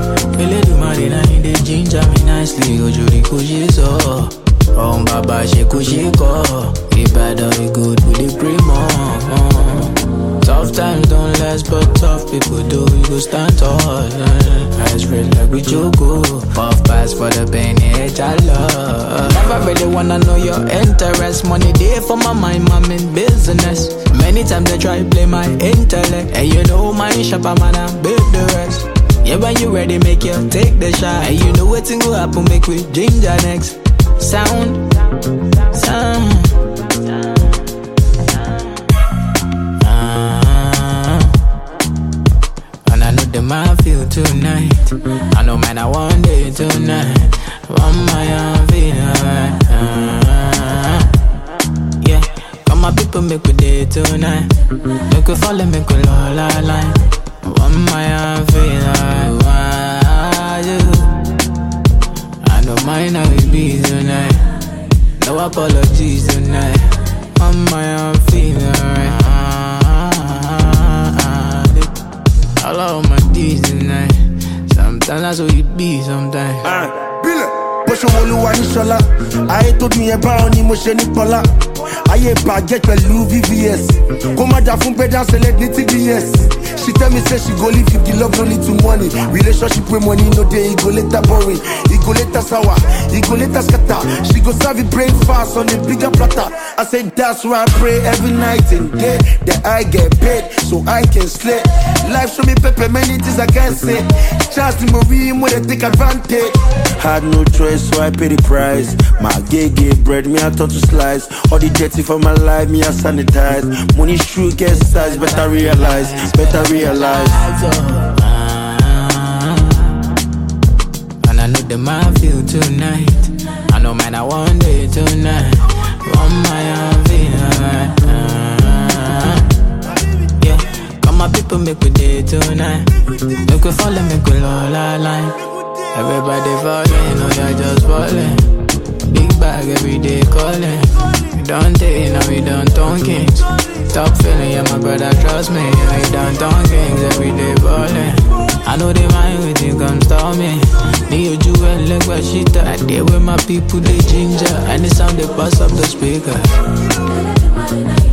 Ele do marina in the ginger me nicely. Ojuri kujizo. Baba sheko. Ibadan we good with the primo. Tough times don't last, but tough people do. You go stand tall. Eyes red like we Joko. Puff pass for the pain, I love. Never really wanna know your interest. Money day for my mind, I'm in business. Many times they try to play my intellect. And you know my shopper man, I build the rest. Yeah, when you ready, make you take the shot. And you know what's gonna happen, make we ginger next. Sound. And I know the man feel tonight. I know man, I want it tonight. One my feel alright. Yeah, come my people make we day tonight. Make we follow, make we all line. One my feel alright. I know mine how it be tonight. No apologies tonight. On my own feeling alright. I love my D's tonight. Sometimes that's what it be sometimes. Billy, push a wall one shola. I told me about emotion in Pola. I get pẹ̀lú VVS. Come on, from better select the TBS. She tell me say she go live if the love no need to money. Relationship with money no day, it go later boring. It go later sour, it go later scatter. She go serve it breakfast on a bigger platter. I say that's why I pray every night and day that I get paid so I can slay. Life show me pepper, many things I can't say. Chance the movie when they take advantage. Had no choice, so I pay the price. My gay bread, me I turn to slice. All the dirty for my life, me I sanitize. Money shoe get size, better realize. And I know the man feel tonight. I know man, I want it tonight. One my feel alright. Yeah, come my people make we day tonight. Make we follow, make we all line. Everybody falling, know you're just falling. Big bag every day calling. We don't take, now we don't talking. Top feeling, yeah, my brother, trust me. We don't talking, every day balling. I know they mind when you come stop me. Me, you jewel, look what she thought. I deal with my people, they ginger. And the sound, they bust up the speaker.